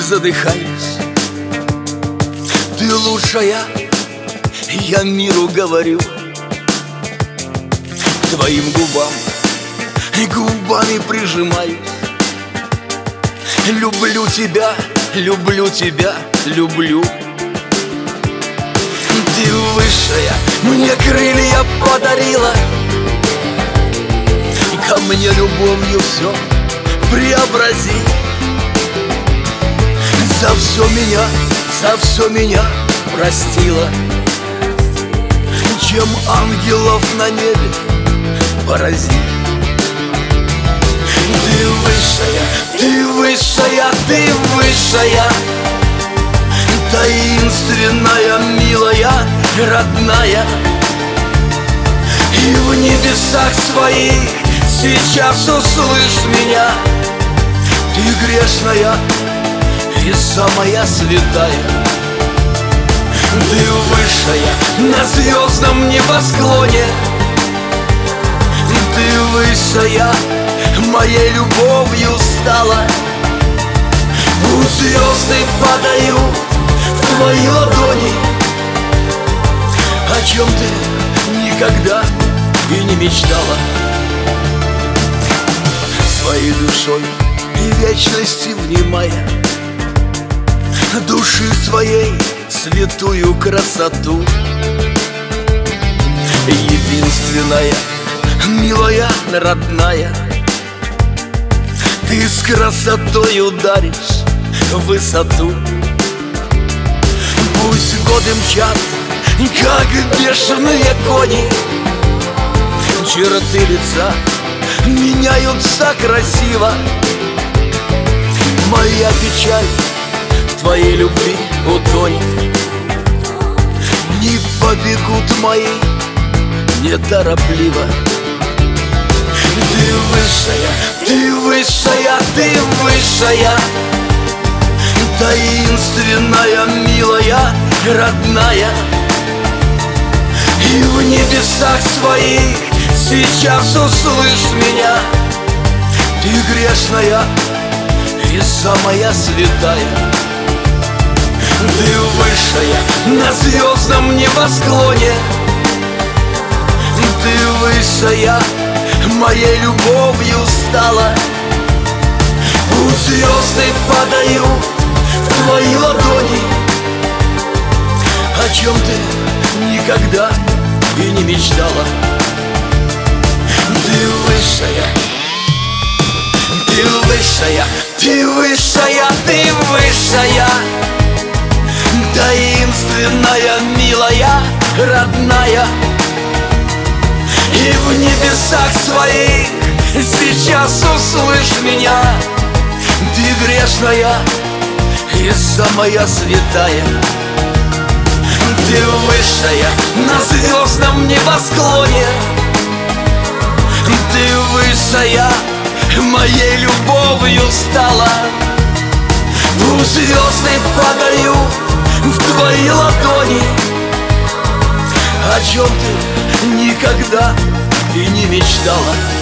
задыхаюсь. Ты лучшая, я миру говорю. К твоим губам и губами прижимаюсь. Люблю тебя, люблю тебя, люблю. Ты высшая, мне крылья подарила. Ко мне любовью все преобрази. За все меня простила. Чем ангелов на небе порази. Ты высшая, ты высшая, ты высшая, таинственная, милая, родная. И в небесах своих сейчас услышь меня. Ты грешная и самая святая. Ты высшая на звездном небосклоне. Ты высшая, моей любовью стала. Пусть звезды падают в твои ладони. О чем ты никогда и не мечтала. Своей душой и вечности внимая, души своей святую красоту. Единственная, милая, родная, ты с красотой ударишь в высоту. Пусть годы мчат, как бешеные кони, черты лица меняются красиво. Моя печаль в твоей любви утонет. Не побегут мои неторопливо. Ты высшая, ты высшая, ты высшая, таинственная, милая, родная. И в небесах своих сейчас услышь меня. Ты грешная и самая святая. Ты высшая на звездном небосклоне. Ты высшая, моей любовью стала. Пусть звезды падают в твои ладони. О чем ты никогда и не мечтала. Ты высшая, ты высшая, ты высшая, ты высшая, таинственная, милая, родная. И в небесах своих сейчас услышь меня. Ты грешная и самая святая. Ты высшая на звездном небосклоне. Ты высшая, моей любовью стала. Пусть звезды падают в твои ладони. О чем ты никогда и не мечтала.